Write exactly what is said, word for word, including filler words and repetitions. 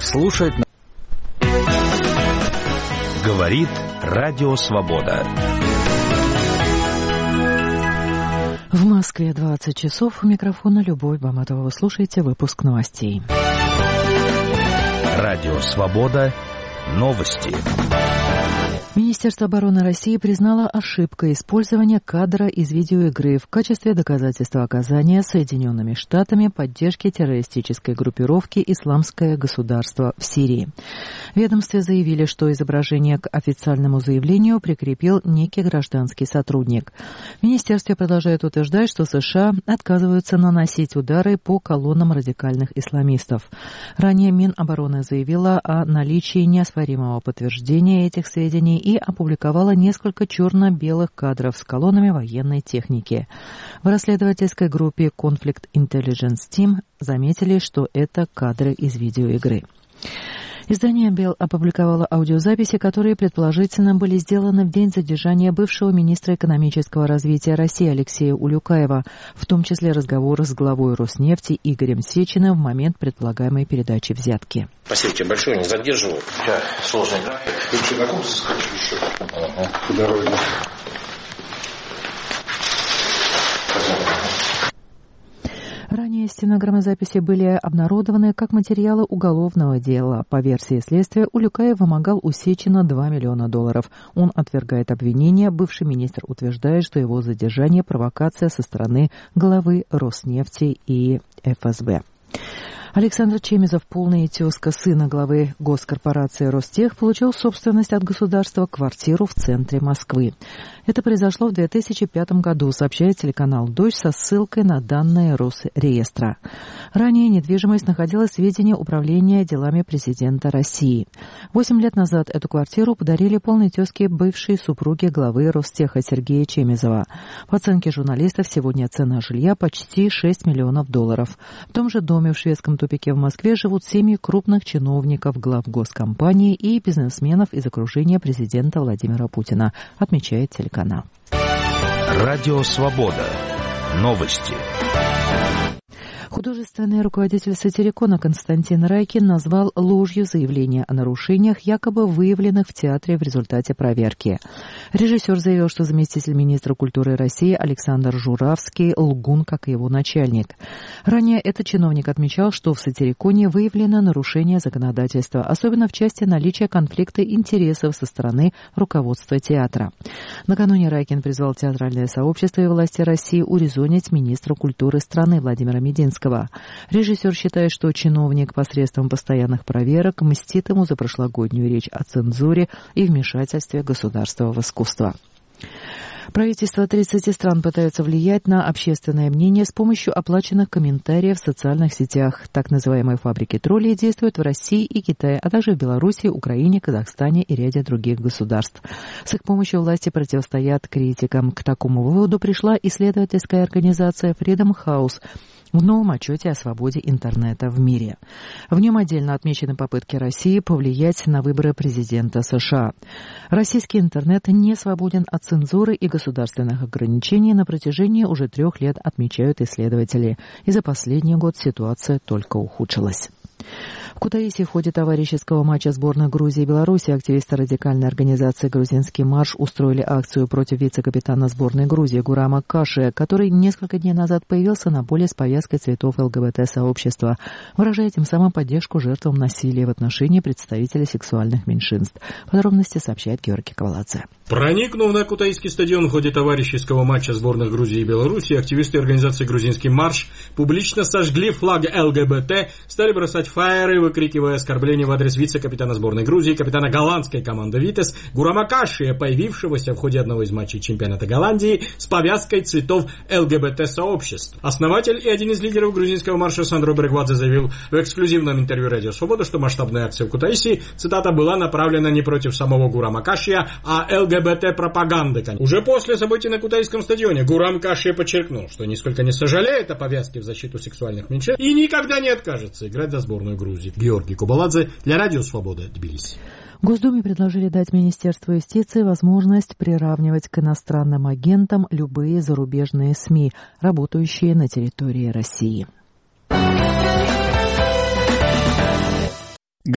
слушать... Говорит Радио Свобода. В Москве двадцать часов. У микрофона Любовь Баматова. Вы слушаете выпуск новостей. Радио Свобода. Новости. Министерство обороны России признало ошибкой использования кадра из видеоигры в качестве доказательства оказания Соединенными Штатами поддержки террористической группировки «Исламское государство» в Сирии. В ведомстве заявили, что изображение к официальному заявлению прикрепил некий гражданский сотрудник. В министерстве продолжают утверждать, что США отказываются наносить удары по колоннам радикальных исламистов. Ранее Минобороны заявила о наличии неоспоримого подтверждения этих сведений и опубликовала несколько черно-белых кадров с колоннами военной техники. В расследовательской группе Conflict Intelligence Team заметили, что это кадры из видеоигры. Издание «Белл» опубликовало аудиозаписи, которые, предположительно, были сделаны в день задержания бывшего министра экономического развития России Алексея Улюкаева, в том числе разговоры с главой Роснефти Игорем Сечиным в момент предполагаемой передачи взятки. Спасибо тебе большое, не задерживаю. Да, сложный график. Ты что, на курсы скачешь еще? Ага. По дороге. Ранее стенограммы записи были обнародованы как материалы уголовного дела. По версии следствия, Улюкаев вымогал у Сечина два миллиона долларов. Он отвергает обвинения. Бывший министр утверждает, что его задержание – провокация со стороны главы Роснефти и эф эс бэ. Александр Чемезов, полный тезка сына главы госкорпорации «Ростех», получил в собственность от государства квартиру в центре Москвы. Это произошло в две тысячи пятом году, сообщает телеканал «Дождь» со ссылкой на данные Росреестра. Ранее недвижимость находилась в ведении Управления делами президента России. Восемь лет назад эту квартиру подарили полной тезке бывшей супруге главы Ростеха Сергея Чемезова. По оценке журналистов, сегодня цена жилья почти шесть миллионов долларов. В том же доме в шведском тупике в Москве живут семьи крупных чиновников, глав госкомпаний и бизнесменов из окружения президента Владимира Путина, отмечает телеканал. Радио Свобода. Новости. Художественный руководитель «Сатирикона» Константин Райкин назвал ложью заявление о нарушениях, якобы выявленных в театре в результате проверки. Режиссер заявил, что заместитель министра культуры России Александр Журавский лгун, как и его начальник. Ранее этот чиновник отмечал, что в «Сатириконе» выявлено нарушение законодательства, особенно в части наличия конфликта интересов со стороны руководства театра. Накануне Райкин призвал театральное сообщество и власти России урезонить министра культуры страны Владимира Мединского. Режиссер считает, что чиновник посредством постоянных проверок мстит ему за прошлогоднюю речь о цензуре и вмешательстве государства в искусство. Правительства тридцати стран пытаются влиять на общественное мнение с помощью оплаченных комментариев в социальных сетях. Так называемые фабрики троллей действуют в России и Китае, а также в Беларуси, Украине, Казахстане и ряде других государств. С их помощью власти противостоят критикам. К такому выводу пришла исследовательская организация Freedom House в новом отчете о свободе интернета в мире. В нем отдельно отмечены попытки России повлиять на выборы президента США. Российский интернет не свободен от цензуры и государственных ограничений на протяжении уже трех лет, отмечают исследователи. И за последний год ситуация только ухудшилась. В Кутаиси в ходе товарищеского матча сборных Грузии и Беларуси активисты радикальной организации «Грузинский марш» устроили акцию против вице-капитана сборной Грузии Гурама Каши, который несколько дней назад появился на поле с повязкой цветов эл гэ бэ тэ-сообщества, выражая тем самым поддержку жертвам насилия в отношении представителей сексуальных меньшинств. Подробности сообщает Георгий Коваладзе. Проникнув на Кутаисский стадион в ходе товарищеского матча сборных Грузии и Беларуси, активисты организации «Грузинский марш» публично сожгли флаг эл гэ бэ тэ, стали бросать фаеры, выкрикивая оскорбления в адрес вице-капитана сборной Грузии, капитана голландской команды «Витес» Гурама Каши, появившегося в ходе одного из матчей чемпионата Голландии с повязкой цветов эл гэ бэ тэ-сообществ. Основатель и один из лидеров грузинского марша Сандро Брегвадзе заявил в эксклюзивном интервью «Радио Свобода», что масштабная акция в Кутаиси, цитата, была направлена не против самого Гурама Каши, а эл гэ бэ тэ-пропаганды. Уже после событий на Кутаисском стадионе Гурам Каши подчеркнул, что нисколько не сожалеет о повязке в защиту сексуальных меньшинств и никогда не откажется играть за сборную Грузии. Георгий Кубаладзе для Радио Свобода, Тбилиси. В Госдуме предложили дать Министерству юстиции возможность приравнивать к иностранным агентам любые зарубежные СМИ, работающие на территории России.